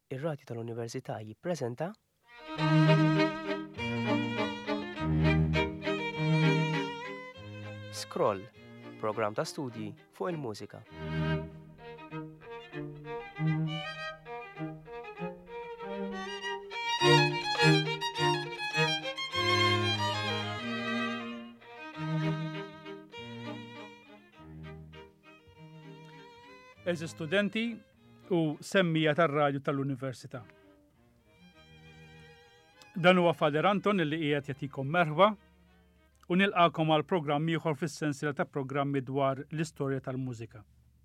Ir-Radju tal-Università jippreżenta Scroll, programm ta' studji fuq il-mużika. Eżi studenti u semmija tar-radju tal-Università. Dan huwa Fader Anton li qiegħed jagħtikom merħba u nilqakom għal programm ieħor fis-sensiela ta' programmi dwar l-istorja tal-mużika.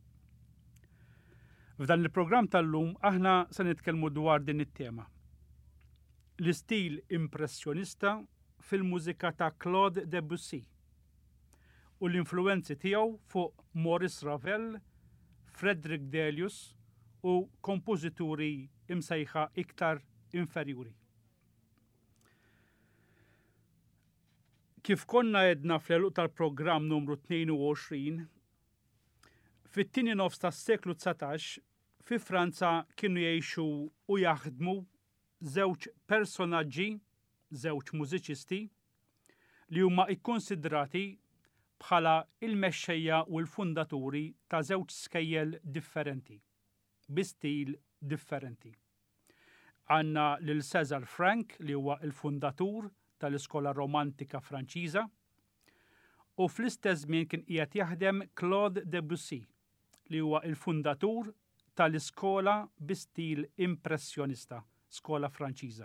F'dan il-programm tal-lum aħna se nitkellmu dwar din it-tema. L-istil impressjonista fil-mużika ta' Claude Debussy u l-influenzi tiegħu fuq Maurice Ravel, Frederick Delius u kompożituri imsejħa iktar inferjuri. Kif konna għedna fl-eluq tal-programm numru 22, fit-tieni nofs tas-seklu 19 fi Franza kienu jgħixu u jaħdmu żewġ personaġġi, żewġ mużiċisti li huma ikkonsidrati bħala il-mexxejja u l-fundaturi ta' żewġ skejjel differenti, bi stil differenti. Għandna lil César Franck li huwa il-fundatur tal-iskola romantika Franċiża u fl-istess żmien kien qiegħed jaħdem Claude Debussy li huwa il-fundatur tal-iskola bi stil impressjonista, skola Franċiża.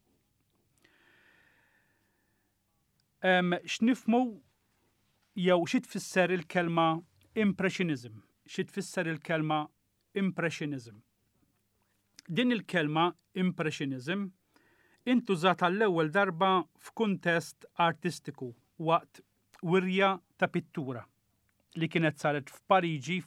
X'nifhmu jew xi tfisser il-kelma impressionism, xi tfisser il-kelma impressionism. Din il-kelma impressionism intużata l-ewwel darba f'kuntest artistiku waqt wirja ta' pittura li kienet saret f'Pariġi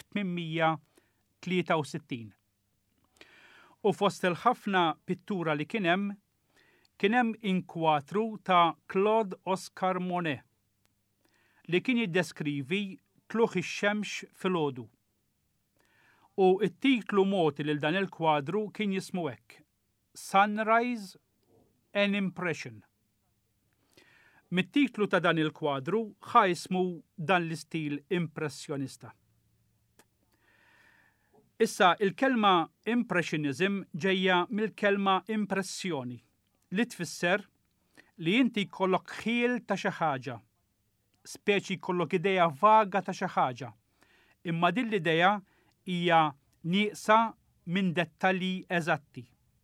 fl-1863. U fost il-ħafna pittura li kien hemm inkwatru ta' Claude Oscar Monet li kien jiddeskrivi tluħ ix-xemx filgħodu. U t-titlu moti lil dan il-kwadru kien jismu hekk: Sunrise an Impression. Mit-titlu ta' dan il-kwadru ħajsmu dan l-istil impressjonista. Issa il-kelma impressionism ġejja mill-kelma impressjoni li tfisser li inti jkollok ħiel ta' xi ħaġa, speċi jkollok idea vaga ta' xi ħaġa, imma din l-idea hija nieqsa minn dettalji eżatti.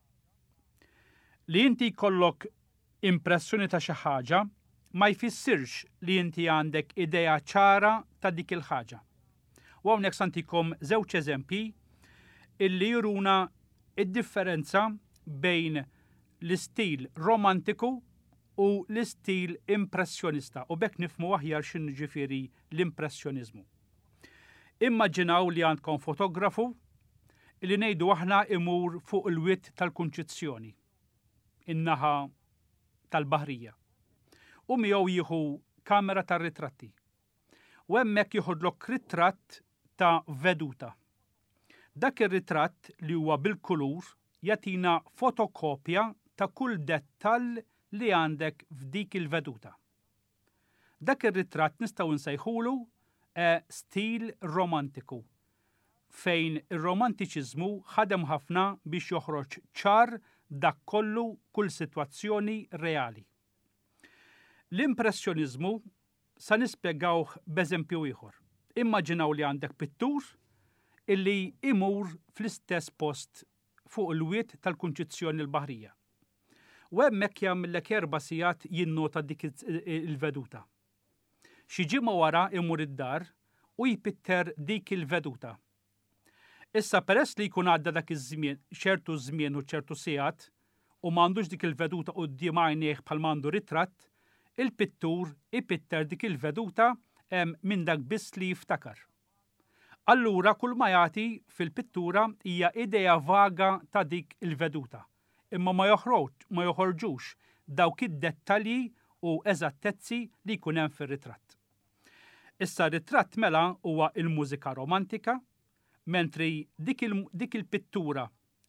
Li inti jkollok impressjoni ta' xi ħaġa ma jfissirx li inti għandek idea ċara ta' dik il-ħaġa. U hawnhekk santikom żewġ eżempji illi juruna id-differenza bejn l-istil romantiku u l-istil impressjonista u bekk nifhmu aħjar x'inhu ġifieri l-impressjonizmu. Immaġinaw li għandkom fotografu li ngħidu aħna imur fuq il-witt tal-Kunċizzjoni, in-naħa tal-Baħrija, u miegħu jieħu kamera tar-ritratti. U hemmhekk jieħodlok ritratt ta' veduta. Dak ir-ritratt li huwa bil-kulur jagħtina fotokopja ta' kull dettall li għandek f'dik il-veduta. Dak ir-ritratt nistgħu nsejħulu stil romantiku, fejn ir-romantiċiżmu ħadem ħafna biex joħroġ ċar dak kollu kull sitwazzjoni reali. L-impressjonizmu sa nispjegawh b'eżempju ieħor. Immaġinaw li għandek pittur illi imur fl-istess post fuq il-wiet tal-Kunċizzjoni l-Baħrija. U hemmhekk jagħmellek 4 sigħat jinnota dik il-veduta. Xi ġimgħa wara imur id-dar u jpitter dik il-veduta. Issa peress li jkun għadda dak iż-żmien, ċertu żmien u ċertu sigħat u m'għandux dik il-veduta quddiem għajnejh bħal m'għandu ritratt, il-pittur ipitter dik il-veduta minn dak biss li jiftakar. Allura kull ma jagħti fil-pittura hija idea vaga ta' dik il-veduta, imma ma joħorġux dawk id-dettalji u eżattezzi li jkun hemm fir-ritratt. Issa ritratt mela huwa il-mużika romantika, mentri dik il-pittura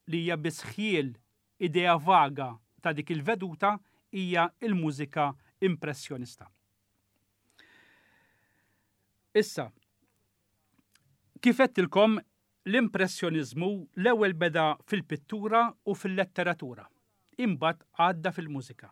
li hija bisħiel idea vaga ta' dik il-veduta hija il-mużika impressjonista. Issa, kif qedtilkom l-impressjonizmu l-ewwel beda fil-pittura u fil-letteratura, imbagħad għadda fil-mużika.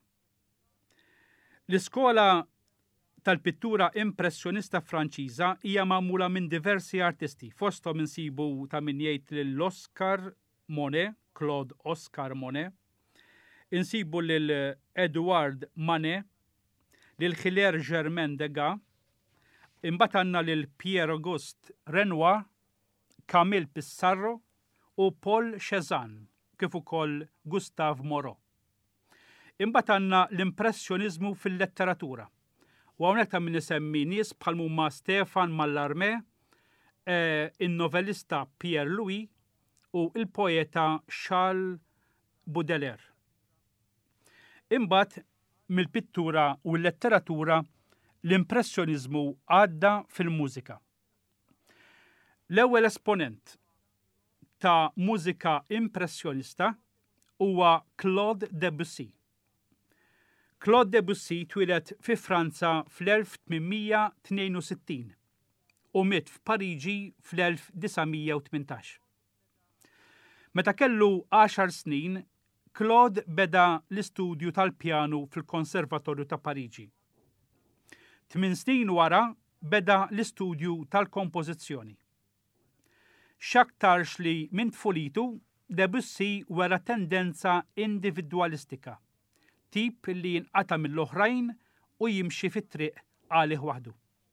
L-iskola tal-pittura impressjonista Franċiża hija magħmula minn diversi artisti, fosthom insibu ta' min jgħid lill-Oscar Monet, Claude Oscar Monet, insibu lil Edouard Manet, lil Hilaire Germain Degas, imbagħad għandna lil Pierre Auguste Renoir, Camille Pissarro u Paul Cézanne, kif ukoll Gustave Moreau. Imbagħad għandna l-impressjonizmu fil-letteratura. U hawnhekk ta' min isemmi nies bħal huma Stéphane Mallarmé, in-novellista Pierre Louis u il-poeta Charles Baudelaire. Imbagħad mill-pittura u l-letteratura l-impressjonizmu għadda fil-mużika. L-ewwel esponent ta' mużika impressjonista huwa Claude Debussy. Claude Debussy twilet fi Franza fl-1862 u miet f'Pariġi fl-1918. Meta kellu 10 snin, Claude beda l-istudju tal-pjanu fil-Konservatorju ta' Pariġi. 8 snin wara beda l-istudju tal-kompożizzjoni. X'aktarx li minn tfulitu, Debussy wera tendenza individwalistika, tip li jinqata mill-oħrajn u jimxi fit-triq għalih waħdu.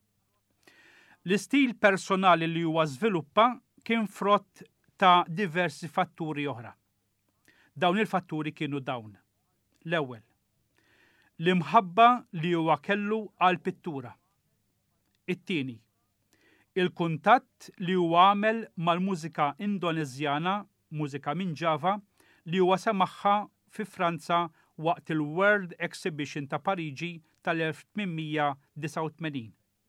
L-istil personali li huwa żviluppa kien frott ta' diversi fatturi oħra. Dawn il-fatturi kienu dawn. L-ewwel, l-imħabba li huwa kellu għall-pittura. It-tieni, il-kuntatt li huwa għamel mal-mużika Indoneżjana, mużika minn Java, li huwa semaħħa fi Franza waqt il-World Exhibition ta' Pariġi tal-1889.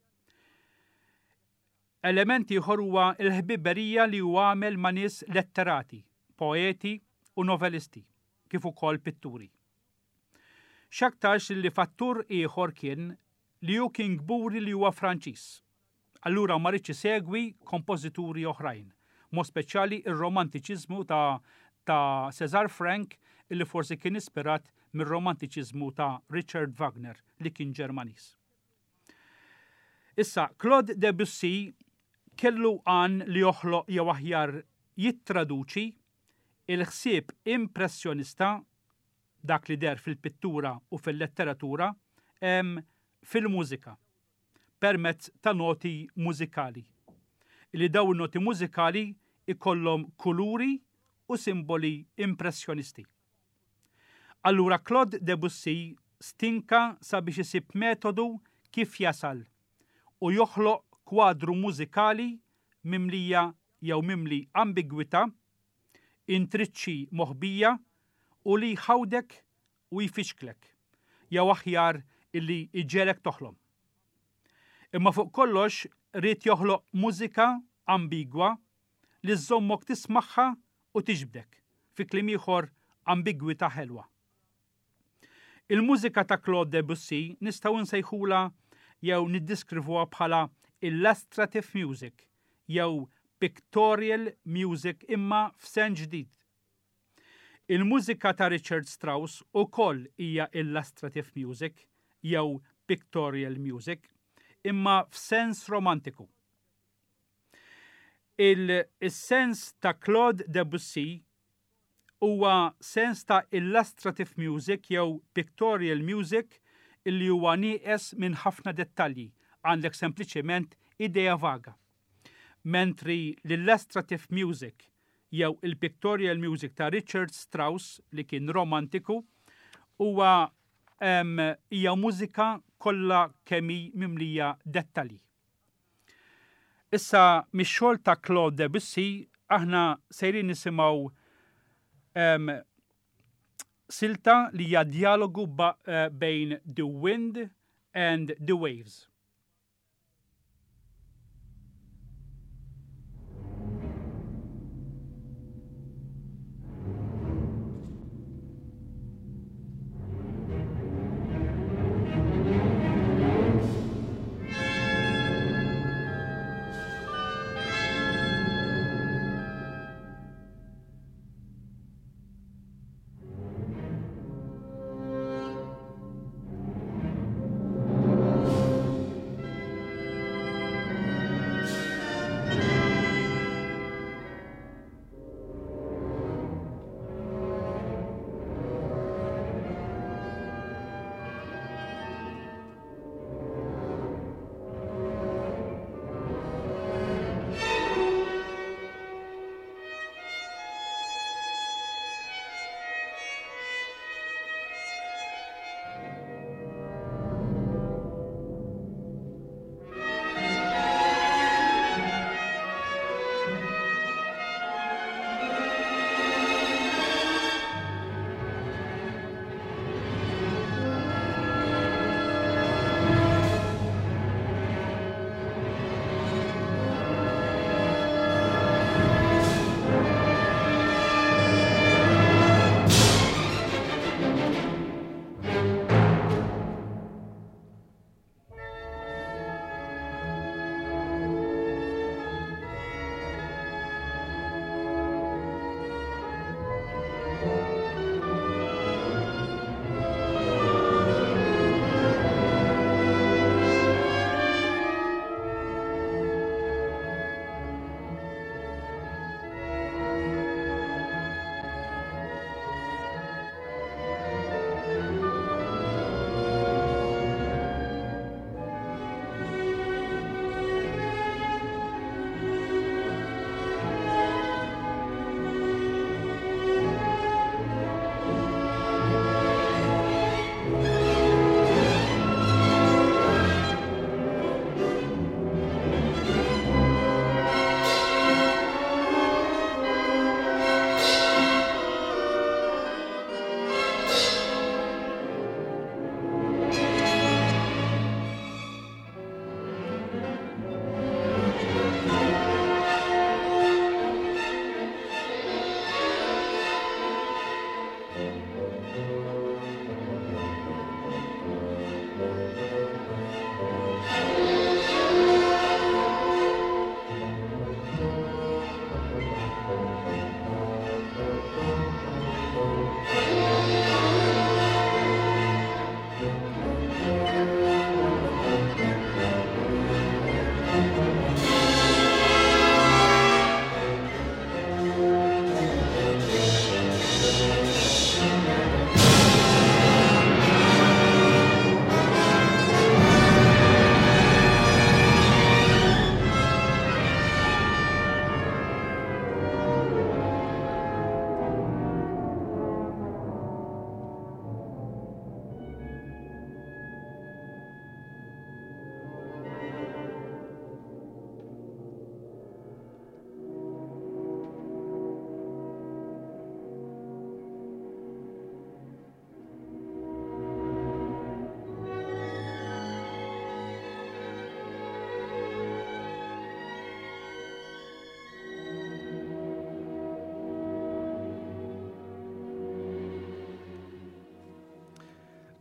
Element ieħor huwa l-ħbiberija li huwa għamel ma' nies letterati, poeti u novelisti, kif ukoll pitturi. X'aktarx li fattur ieħor kien li hu kien gburi li huwa Franċiż. Allura ma rridx isegwi kompożituri oħrajn, mod speċjali ir-romantiċiżmu ta' César Franck illi forsi kien ispirat mir-romantiċiżmu ta' Richard Wagner li kien Ġermaniż. Issa, Claude Debussy kellu għan li joħloq jew aħjar jittraduċi il-ħsieb impressjonista dak li der fil-pittura u fil-letteratura fil-mużika permezz ta' noti mużikali. Li dawn noti mużikali ikollhom kuluri u simboli impressjonisti. Allura Claude Debussy stinka sabiex isib metodu kif jasal u joħloq kwadru mużikali mimlija jew mimli ambigwità, intriċċi moħbija u li jħawdek u jfixklek, jew aħjar illi iġelek toħlom. Imma fuq kollox rrid joħloq mużika ambigwa li żommok tismaħħa u tiġbdek, fi kliem ieħor ambigwità ħelwa. Il-mużika ta' Claude Debussy nistgħu nsejħula jew niddiskrivuha bħala illustrative music jew pictorial music imma f'sen ġdid. Il-mużika ta' Richard Strauss ukoll hija illustrative music jew pictorial music imma f'sens romantiku. Il-sens ta' Claude Debussy huwa sens ta' illustrative music jew pictorial music illi huwa nieqes minn ħafna dettalji, għandek sempliċement idea vaga. Mentri l-illustrative music jew il-pictorial music ta' Richard Strauss li kien romantiku huwa hija mużika kollha kemm mimlija dettalji. Issa mix-xogħol ta' Claude Debussy aħna sejrin nisimgħu silta li hija dialogu bejn the wind and the waves.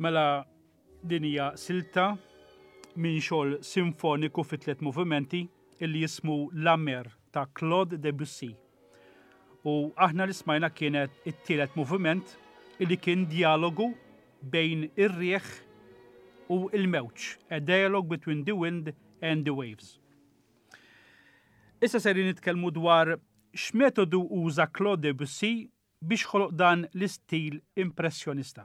Mela din hija silta minn xogħol simfoniku fi 3 movimenti illi jismu La Mer ta' Claude Debussy. U aħna li smajna kienet it-tielet moviment illi kien dialogu bejn ir-rieħ u il-mewġ, a dialogue between the wind and the waves. Issa seri nitkellmu dwar x'metodu uża Claude Debussy biex ħoloq dan l-istil impressjonista.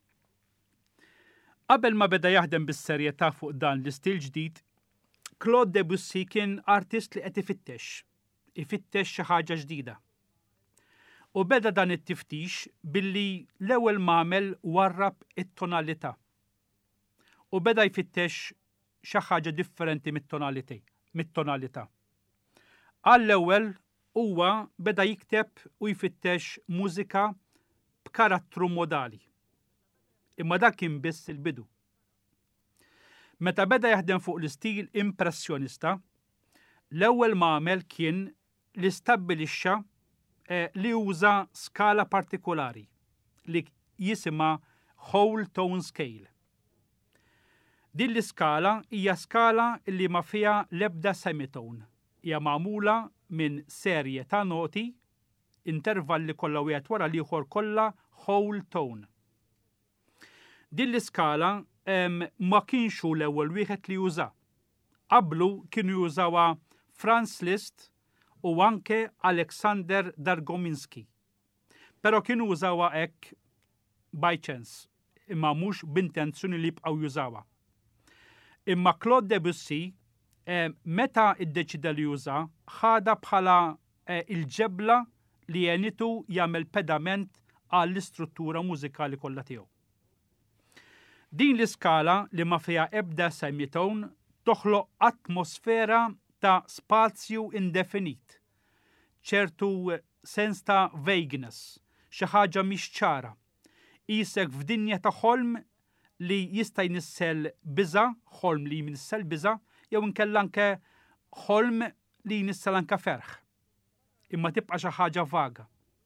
Qabel ma beda jaħdem bis-serjetà fuq dan l-istil ġdid, Claude Debussy kien artist li qed ifittex xi ħaġa ġdida. U beda dan it-tiftix billi l-ewwel m'għamel warrab it-tonalità. U beda jfittex xi ħaġa differenti mit-tonalità. Għall-ewwel huwa beda jikteb u jfittex mużika b'karattru modali. Imma dak kien biss il-bidu. Meta beda jaħdem fuq l-istil impressjonista, l-ewwel m'għamel kien li stabbilixxa li uża skala partikolari li jisimha whole tone scale. Din l-iskala hija skala li ma fiha l-ebda semitone. Hija magħmula minn serje ta' noti, intervalli kollha wieħed wara l-ieħor kollha whole tone. Din l-iskala ma kienx hu l-ewwel wieħed li juża. Qablu kienu jużawha Franz Liszt u anke Aleksander Dargominski. Però kienu jużawha hekk by chance, imma mhux b'intenzjoni li jibqgħu jużawha. Imma Claude Debussy meta iddeċida li juża ħada bħala il-ġebla li jenitu jagħmel pedament għall-istruttura mużikali kollha tiegħu. Din l-iskala li ma fiha ebda semitone toħloq atmosfera ta' spazju indefinit, ċertu sens ta' vagueness, xi ħaġa mhix ċara. Isek f'dinja ta' ħolm li jista' jnissel biża', ħolm li jnissel biża', jew inkella anke ħolm li jnissel anke ferħ. Imma tibqa' xi ħaġa vaga.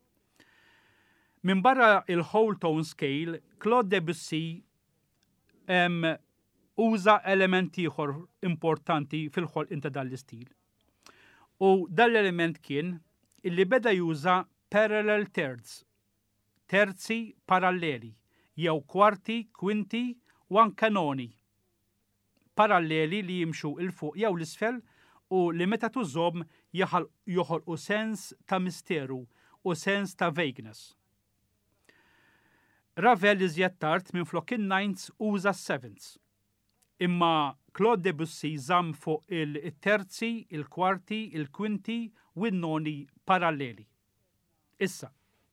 Min barra il-whole tone scale, Claude Debussy uża element ieħor importanti fil-ħolqien ta' dan l-istil. U dan l-element kien illi beda juża parallel thirds, terzi paralleli, jew kwarti, kwinti u anke noni. Paralleli li jimxu il-fuq jew l-isfel u li meta tużhom joħolqu sens ta' misteru u sens ta' vagueness. Ravel iżjed tard minflok in-ninths uża s-sevenths. Imma Claude Debussy żamm fuq il-terzi, il-kwarti, il-kwinti u n-noni paralleli. Issa,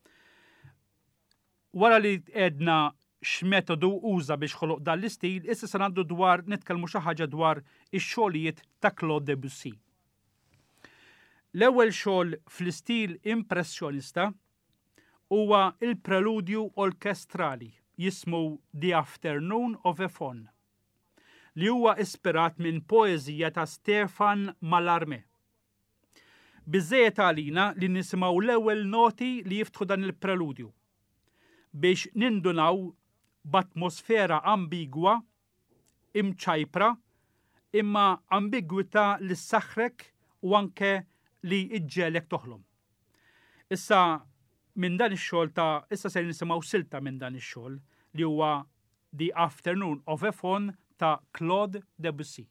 wara li għedna x'metodu uża biex ħoloq dan l-istil, issa se ngħaddu dwar nitkellmu xi ħaġa dwar ix-xogħlijiet ta' Claude Debussy. L-ewwel xogħol fl-istil impressjonista huwa il-preludju orkestrali jismu The Afternoon of a Faun, li huwa ispirat minn poeżija ta' Stefan Mallarmé. Biżżejjed għalina li nisimgħu l-ewwel noti li jiftħu dan il-preludju biex nindunaw b'atmosfera ambigwa, imċajpra, imma ambigwità li ssaħħrek u anke li iġġelek toħlom. Issa minn dan ix-xogħol issa se nisimgħu silta minn dan ix-xogħol li huwa The Afternoon of a Faun ta' Claude Debussy.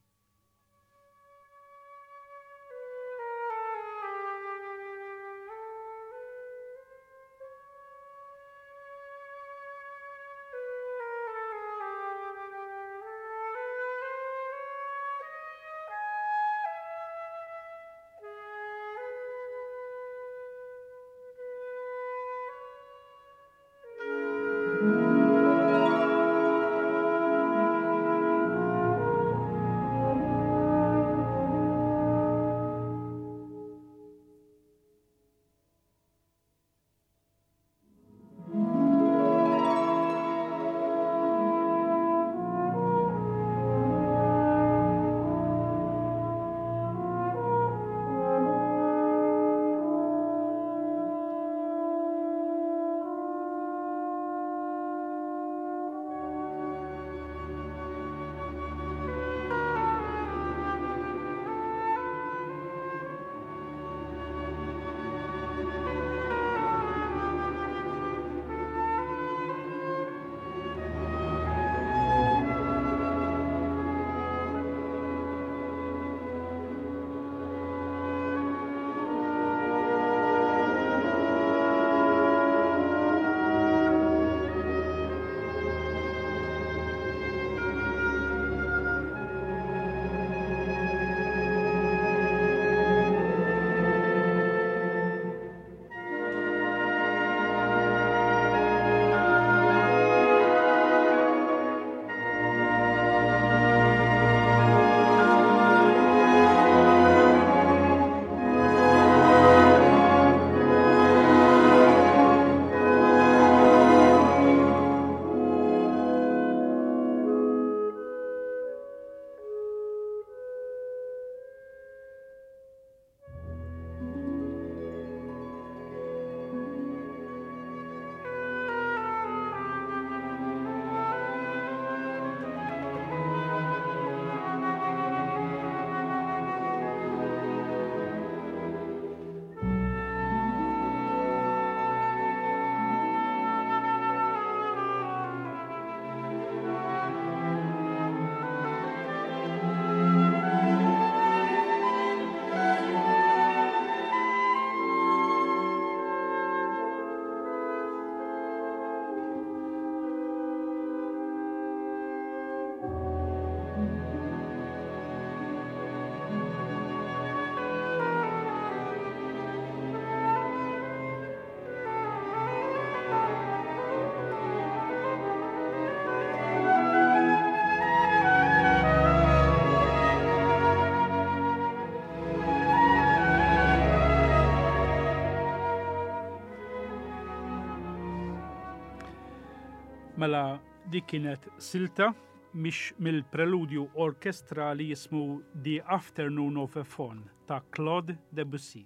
Mela dik kienet silta mhix mill-preludju orkestrali jismu The Afternoon of a Faun ta' Claude Debussy.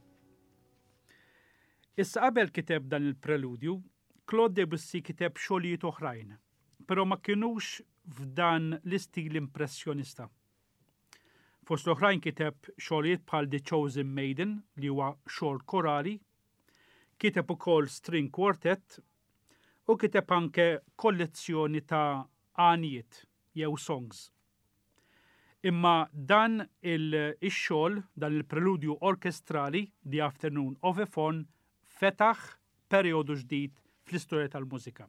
Issa qabel kiteb dan il-preludju, Claude Debussy kiteb xogħlijiet oħrajn, però ma kienux f'dan l-istil impressjonista. Fost l-oħrajn kiteb xogħlijiet bħal The Chosen Maiden li huwa xogħol korali, kiteb ukoll string quartet u kiteb anke kollezzjoni ta' għanijiet jew songs. Imma dan il-xogħol, dan il-preludju orkestrali, The Afternoon of a Faun, fetaħ perjodu ġdid fl-istorja tal-mużika.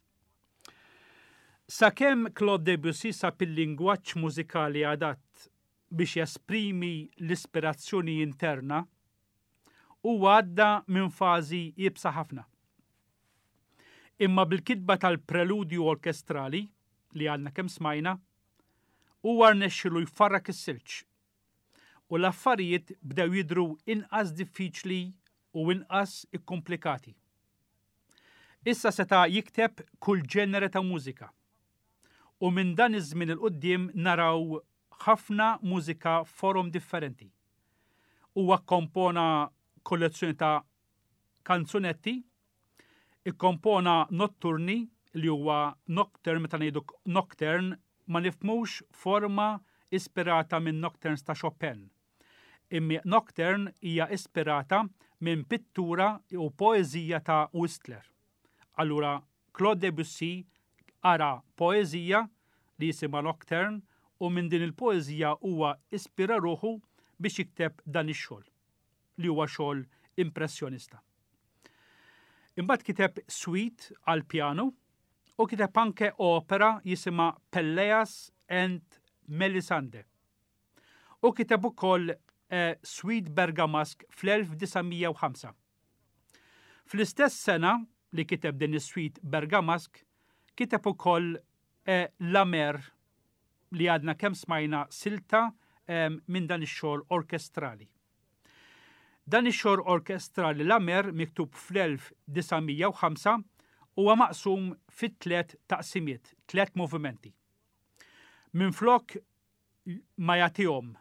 Sakemm Claude Debussy sab il-lingwaġġ mużikali adatt biex jesprimi l-ispirazzjoni interna, u għadda minn fażi jibsa ħafna. Imma bil-kitba tal-preludju orkestrali li għandna kemm smajna, huwa rnexxielu jfarrak is-silġ u l-affarijiet bdew jidhru inqas diffiċli u inqas ikkomplikati. Issa seta' jikteb kull ġenere ta' mużika. U minn dan iż-żmien il-qudiem naraw ħafna mużika forum differenti. Huwa kkompona kollezzjoni ta' kanzunetti, ikkompona notturni li huwa nocturne, meta ngħidu nocturne ma nifhmux forma ispirata minn nocturnes ta' Chopin. Imma nocturne hija ispirata minn pittura u poeżija ta' Whistler. Allura Claude Debussy ara poeżija li jisimha nocturne u minn din il-poeżija huwa ispira ruħu biex jikteb dan ix-xogħol li huwa xogħol impressjonista. Imbagħad kiteb suite għal pjanu u kiteb anke opera jisimha Pelleas and Melisande. U kiteb ukoll Suite Bergamasque fl-1905. Fl-istess sena li kiteb din is-Suite Bergamasque, kiteb ukoll La Mer li għadna kemm smajna silta minn dan ix-xogħol orkestrali. Dan ix-xogħol orkestrali La Mer miktub fl-1905 huwa maqsum fit tliet taqsimiet, tliet movimenti. Minflok ma jagħtihom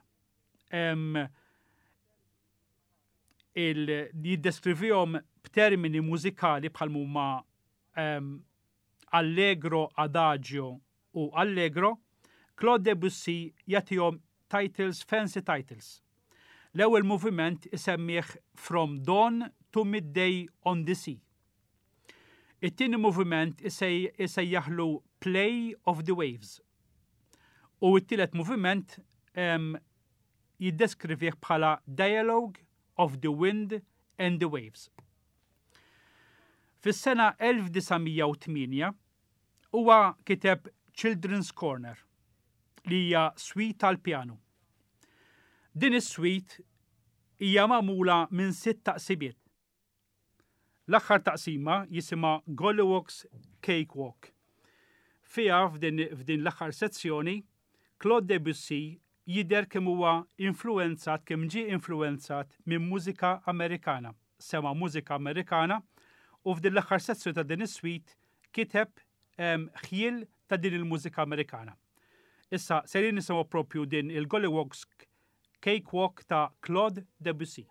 jiddeskrivihom b'termini mużikali bħal huma allegro, adagio u allegro, Claude Debussy jagħtihom titles, fancy titles. L-ewwel moviment isemmih From Dawn to Midday on the Sea. It-tieni moviment isejjaħlu Play of the Waves. U t-tielet moviment jiddeskrivih bħala Dialogue of the Wind and the Waves. Fis-sena 1908 huwa kiteb Children's Corner li hija suite tal-pjanu. Din is-suite hija magħmula minn 6 taqsimiet. L-aħħar taqsima jisimha Gollywog's Cakewalk. Fiha f'din l-aħħar sezzjoni Claude Debussy jidher kemm huwa kemm ġie influenzat minn mużika Amerikana. Sema mużika Amerikana u f'din l-aħħar sezzjoni ta' din is-suite kiteb ħjiel ta' din il-mużika Amerikana. Issa serin nisimgħu propju din il-Gollywog's Cakewalk ta' Claude Debussy.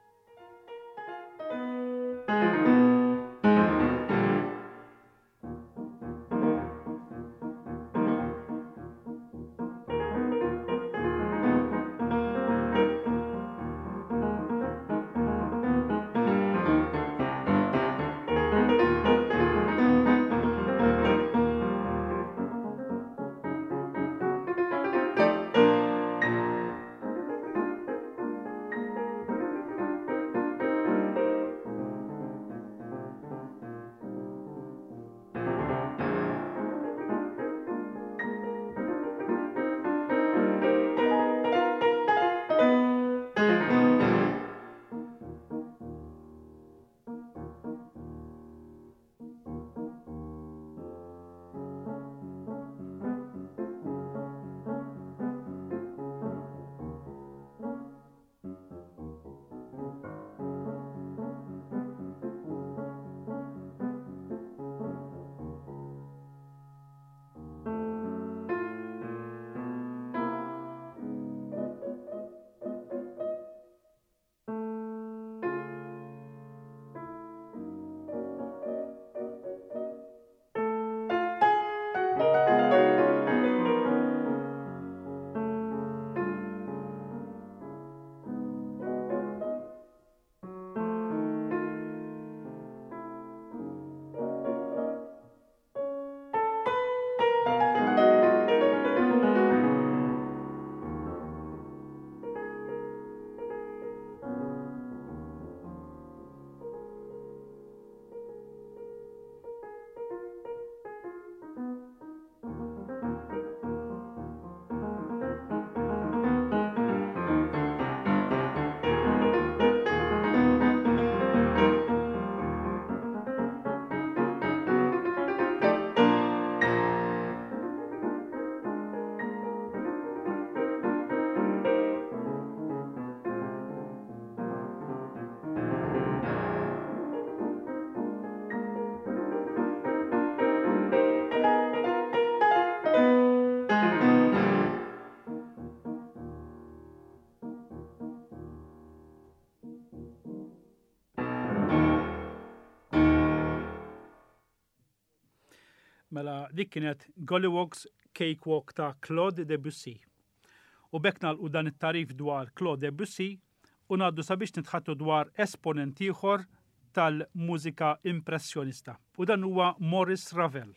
Mela dik kienet Gollywog's Cakewalk ta' Claude Debussy. U bekk nagħlqu dan it-tarif dwar Claude Debussy u ngħaddu sabiex nitħattu dwar esponent ieħor tal-mużika impressjonista. U dan huwa Maurice Ravel.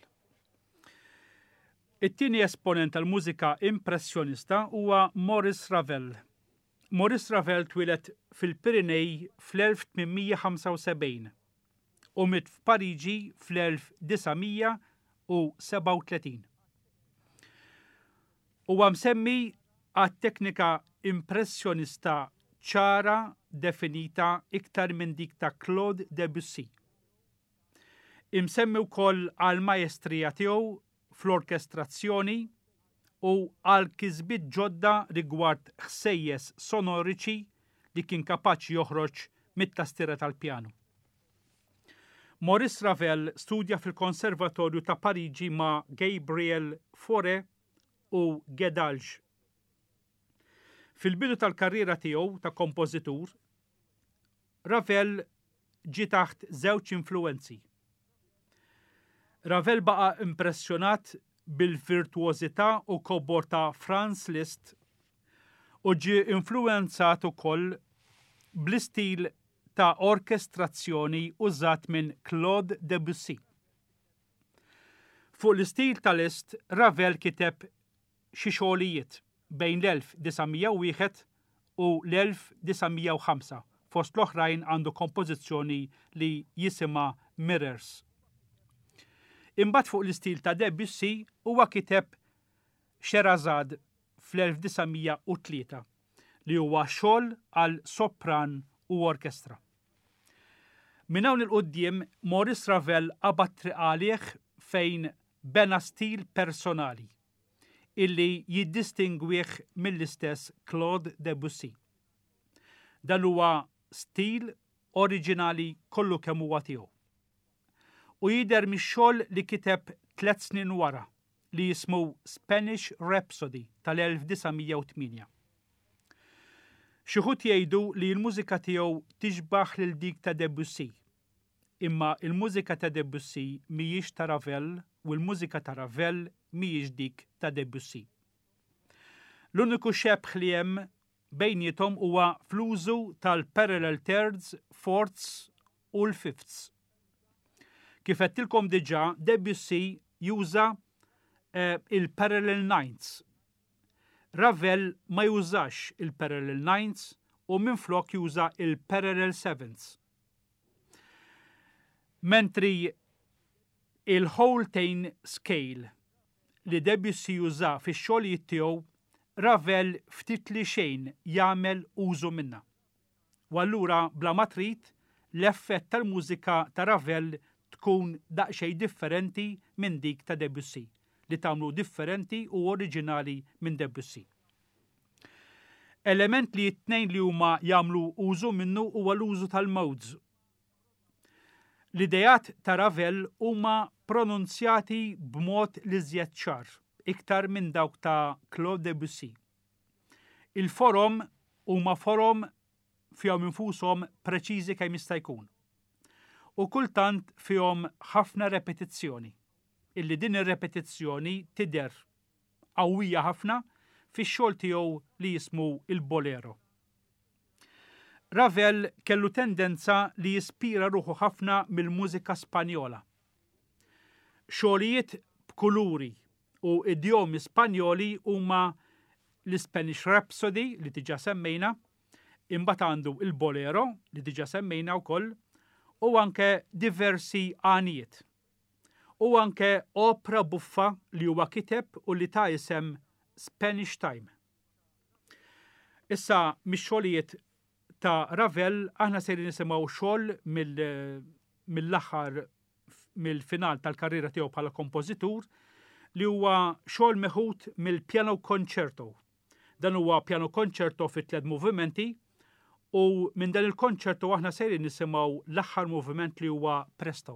It-tieni esponent tal-mużika impressjonista huwa Maurice Ravel. Maurice Ravel twilet fil-Pirinej fl-1875 u mit f'Pariġi fl-1937. Huwa msemmi għat-teknika impressjonista ċara definita iktar minn dik ta' Claude Debussy. Imsemmi wkoll għal-majestrija tiegħu fl-orkestrazzjoni u għal-kisbiet ġodda rigward ħsejjes sonoriċi li kien kapaċi joħroġ mit-tastiera tal-pjanu. Maurice Ravel studja fil-Konservatorju ta' Pariġi ma' Gabriel Fauré u Guedalge. Fil-bidu tal-karriera tiegħu ta' kompożitur, Ravel ġie taħt żewġ influenzi. Ravel baqa' impressjonat bil-virtuożità u kobor ta' Franz Liszt u ġie influenzat ukoll bl-istil ta' orkestrazzjoni użat minn Claude Debussy. Fuq l-istil ta' Liszt, Ravel kiteb xi xogħlijiet bejn l-1901 u l-1905, fost l-oħrajn għandu kompożizzjoni li jisimha Mirrors. Imbagħad fuq l-istil ta' Debussy huwa kiteb Sherazade fl-1903 li huwa xogħol għal sopran u orkestra. Minn hawn il-qudiem Maurice Ravel qabad triq għalih fejn bena stil personali illi jiddistingwih mill-istess Claude Debussy. Dan huwa stil oriġinali kollu kemm huwa tiegħu. U jidher mix-xogħol li kiteb 3 snin wara li jismu Spanish Rhapsody tal-1908. Xi ħud jgħidu li l-mużika tiegħu tixbaħ lil dik ta' Debussy, imma l-mużika ta' Debussy mhijiex ta' Ravel u l-mużika ta' Ravel mhijiex dik ta' Debussy. L-uniku xebħ li hemm bejniethom huwa fl-użu tal-parallel thirds, fourths u l-fifths. Kif qedtilkom diġà, Debussy juża il-parallel ninths. Ravel ma jużax il-parallel ninths u minflok juża il-parallel sevenths. Mentri il-whole-tone scale li Debussy juża fix-xogħlijiet tiegħu, Ravel ftit li xejn jagħmel użu minnha. U allura bla ma trid l-effett tal-mużika ta' Ravel tkun daqsxejn differenti minn dik ta' Debussy, li tagħmlu differenti u oriġinali minn Debussy. Element li t-tnejn li huma jagħmlu użu minnu huwa l-użu tal-modes. L-idejat ta' Ravel huma pronunzjati b'mod li żjed ċar, iktar minn dawk ta' Claude Debussy. Il-forom huma forom fihom infushom preċiżi kemm jista' jkun. U kultant fihom ħafna repetizzjoni, illi din ir-repetizzjoni tidher qawwija ħafna fix-xogħol tiegħu li jismu il-bolero. Ravel kellu tendenza li jispira ruħu ħafna mill-mużika Spanjola. Xogħlijiet b'kuluri u idjomi Spanjoli huma l-Spanish Rhapsody li diġà semmejna, imbagħad għandu il-bolero li diġà semmejna wkoll, u anke diversi għanijiet. U anke opera buffa li huwa kiteb u li ta' isem Spanish Time. Issa mix-xogħlijiet ta' Ravel aħna sejrin nisimgħu xogħol mill-aħħar mill-final tal-karriera tiegħu bħala kompożitur li huwa xogħol meħud mill-Piano Concerto. Dan huwa Piano Concerto fi 3 movimenti u minn dan il-konċertu aħna sejrin nisimgħu l-aħħar moviment li huwa Presto.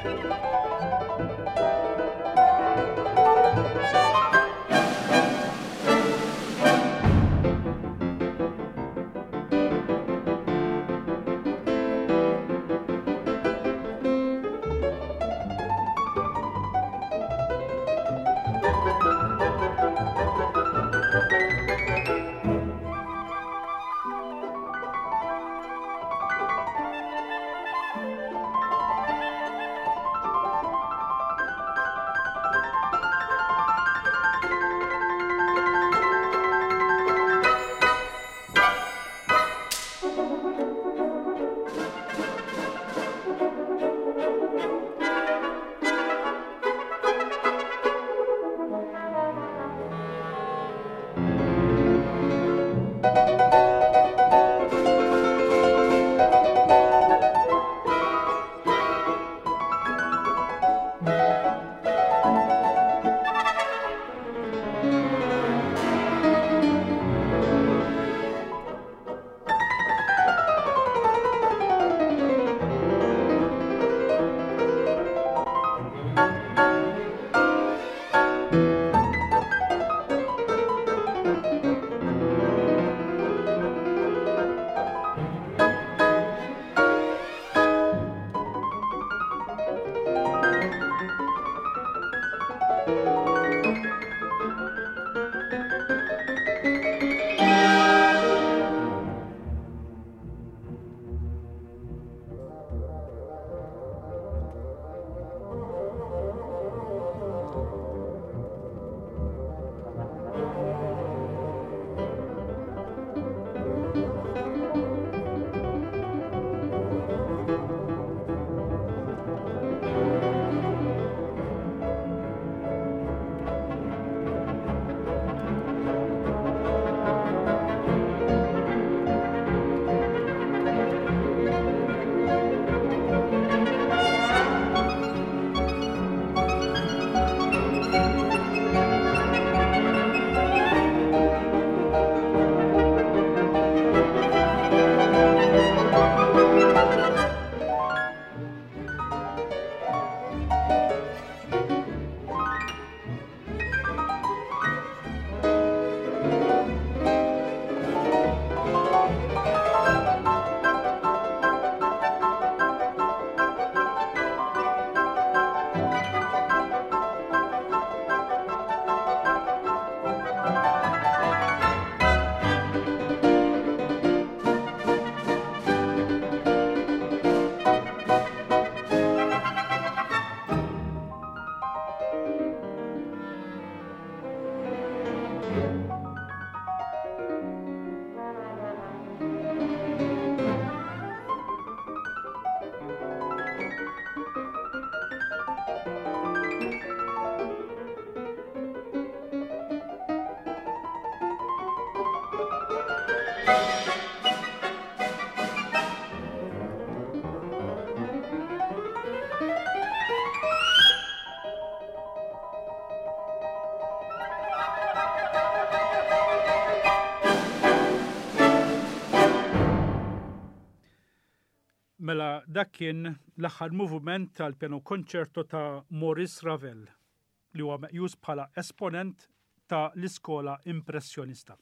Mela, dak kien l-aħħar moviment tal-piano konċerto ta' Maurice Ravel, li huwa meqjus bħala esponent ta' l-iskola impressjonista.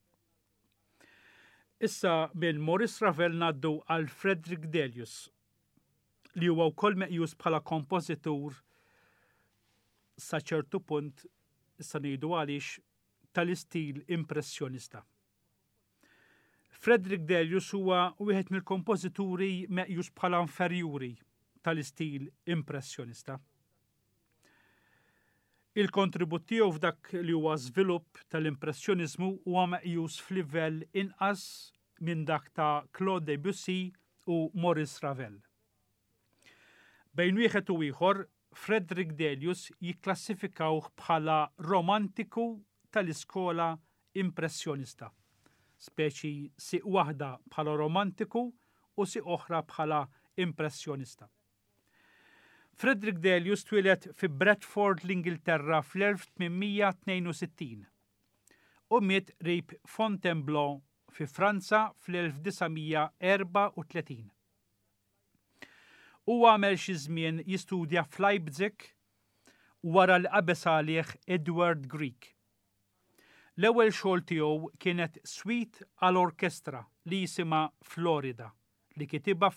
Issa minn Maurice Ravel naddu għal Frederick Delius, li huwa wkoll meqjus bħala kompożitur sa ċertu punt issa ngħidu għaliex tal-istil impressjonista. Frederick Delius huwa wieħed mill-kompożituri meqjus bħala inferjuri tal-istil impressjonista. Il-kontribut tiegħu f'dak li huwa żvilupp tal-impressjoniżmu huwa meqjus f'livell inqas minn dak ta' Claude Debussy u Maurice Ravel. Bejn wieħed u ieħor, Frederick Delius jikklassifikawh bħala romantiku tal-iskola impressjonista, speċi siq waħda bħala romantiku u siq oħra bħala impressjonista. Frederick Delius twilet fi Bradford l-Ingilterra fl-1862 u miet qrib Fontainebleau fi Franza fl-1934. u għamel xi żmien jistudja f'Leipzig wara li qabeż għalih Edward Grieg. L-ewwel xogħol tiegħu kienet suite għall-orkestra li jisimha Florida li kitibha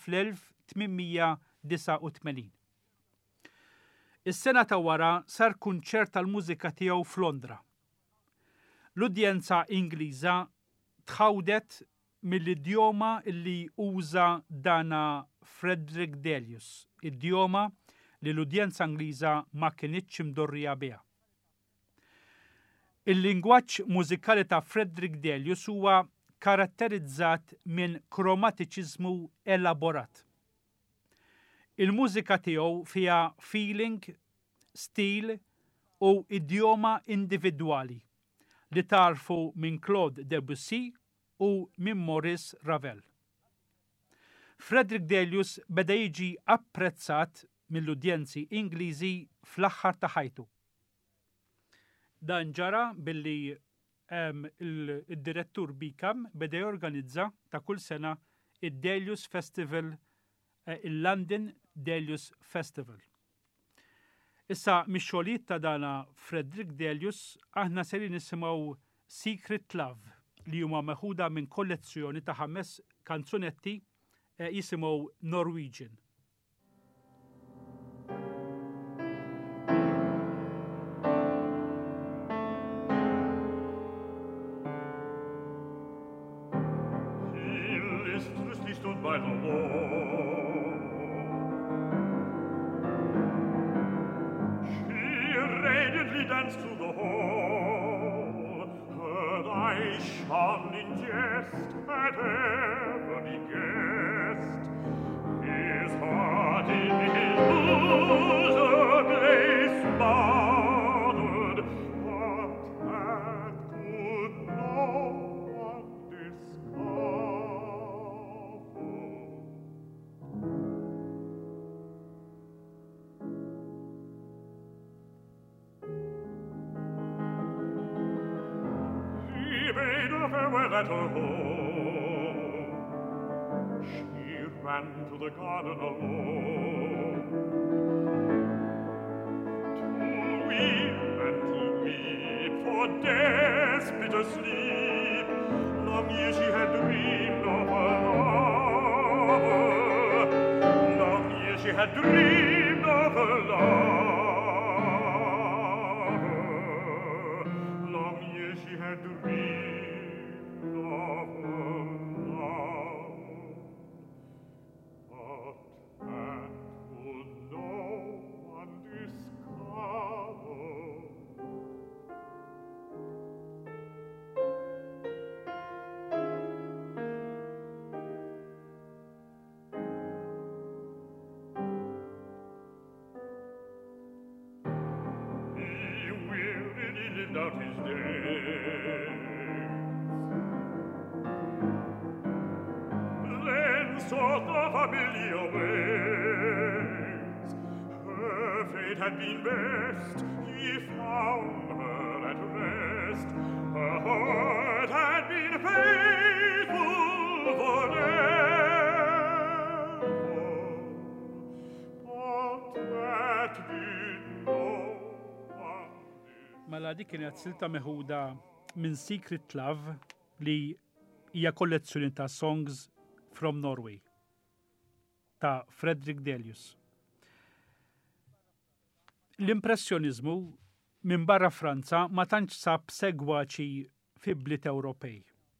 fl-1889. Is-sena ta' wara sar kunċert tal-mużika tiegħu f'Londra. L-udjenza Ingliża tħawdet mill-idjoma li uża dana Frederick Delius, idjoma li l-udjenza Ingliża ma kienitx imdorrija biha. Il-lingwaġġ mużikali ta' Frederick Delius huwa karatterizzat minn kromatiċiżmu elaborat. Il-mużika tiegħu fiha feeling, stil u idjoma individwali li tarfu minn Claude Debussy u minn Maurice Ravel. Frederick Delius beda jiġi apprezzat mill-udjenzi Ingliżi fl-aħħar ta' ħajtu. Dan ġara billi il-direttur Beacom beda jorganizza ta' kull sena il-Delius Festival, il-London Delius Festival. Issa mix-xogħlijiet ta' dana Frederick Delius aħna seri nisimgħu Secret Love li huma meħuda minn kollezzjoni ta' 5 kanzunetti jisimgħu Norwegian. Stood by the wall. She radiantly danced through the hall. Her eyes shone in jest at every guest. His heart in his bosom lay smothered, but that could no one discover. Farewell at her home. She ran to the garden alone, to weep for death's bitter sleep. Long years she had dreamed of her lover. Long years she had dreamed of her lover. Long years she had dreamed. Out his days, then sought the familiar ways. Her fate had been best, he found her at rest. Her heart had been faithful forever, but that did Mela dik kienet silta meħuda minn Secret Love li hija kollezzjoni ta' Songs from Norway ta' Frederick Delius. L-impressjonizmu minn barra Franza ma tantx sab segwaċi fi bliet Ewropej.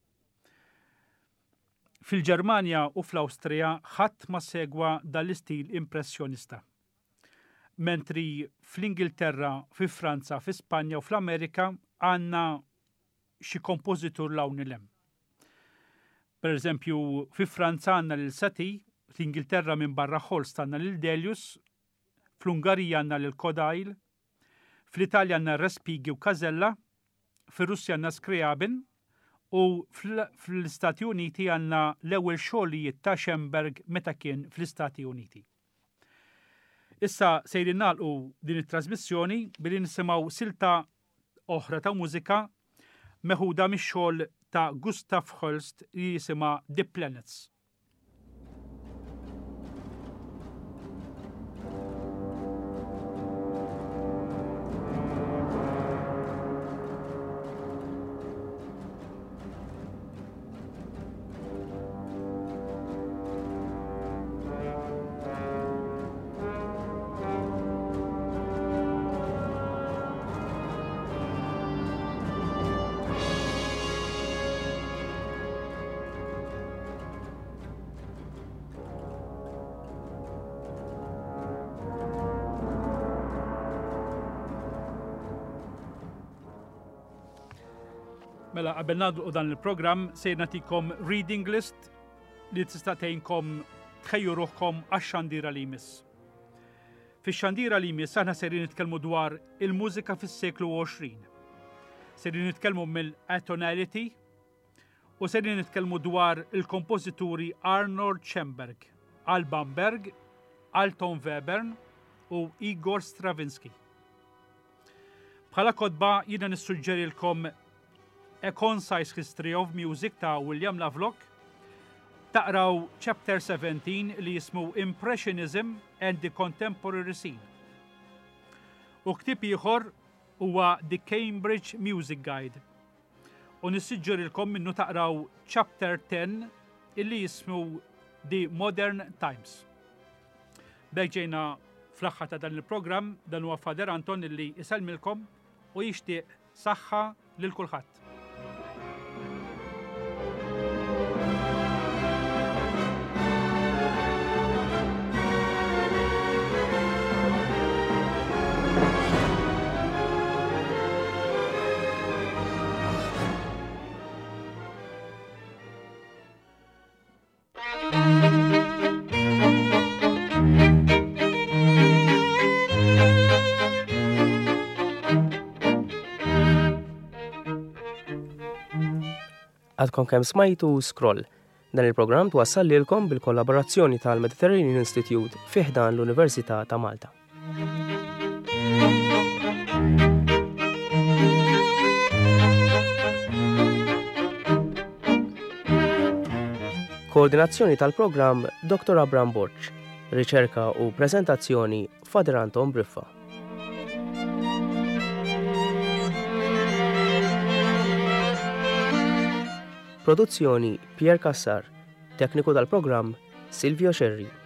Fil-Ġermanja u fl-Awstrija ħadd ma segwa dal-istil impressjonista. Mentri fl-Ingilterra, fi Franza, fi Spanja u fl-Amerika għandna xi kompożitur lawni lem. Per eżempju, fi Franza għandna lil Satie, fl-Ingilterra minn barra Holst għandna lil Delius, fl-Ungarija għandna lil Kodail, fl-Italja għandna Respighi u Casella, fir-Russja għandna Scriabin u fl-Istati Uniti għandna l-ewwel xogħlijiet ta' Schoenberg meta kien fl-Istati Uniti. Issa sejrin nagħlqu din it-trasmissjoni billi nisimgħu silta oħra ta' mużika meħuda mix-xogħol ta' Gustav Holst li jisimha The Planets. Mela, qabel nagħlqu dan il-programm se nagħtikom reading list li tista' tgħinkom tħejju ruħkom għax-xandira li jmiss. Fix-xandira li jmiss aħna serin nitkellmu dwar il-mużika fis-seklu 20. Serin nitkellmu mill-atonality u serin nitkellmu dwar il-kompożituri Arnold Schoenberg, Alban Berg, Anton Webern u Igor Stravinsky. Bħala kodba jiena nissuġġerilkom A Concise History of Music ta' William Lovelock, taqraw chapter 17 li jismu Impressionism and the Contemporary Scene. U ktib ieħor huwa The Cambridge Music Guide. U nissuġġerilkom minnu taqraw chapter 10 illi jismu The Modern Times. Ġejna fl-aħħar ta' dan il-programm dan huwa Fader Anton illi iselmilkom u jixtieq saħħa lil kulħadd. Għadkom kemm smajtu Scroll. Dan il-programm twassal lilkom bil-kollaborazzjoni tal-Mediterranean Institute fih dan l-Università ta' Malta. Koordinazzjoni tal-programm Dr. Abram Borċ. Riċerka u preżentazzjoni Fader Anton Briffa. Produzzjoni Pier Cassar, tekniku tal-programm Silvio Xerri.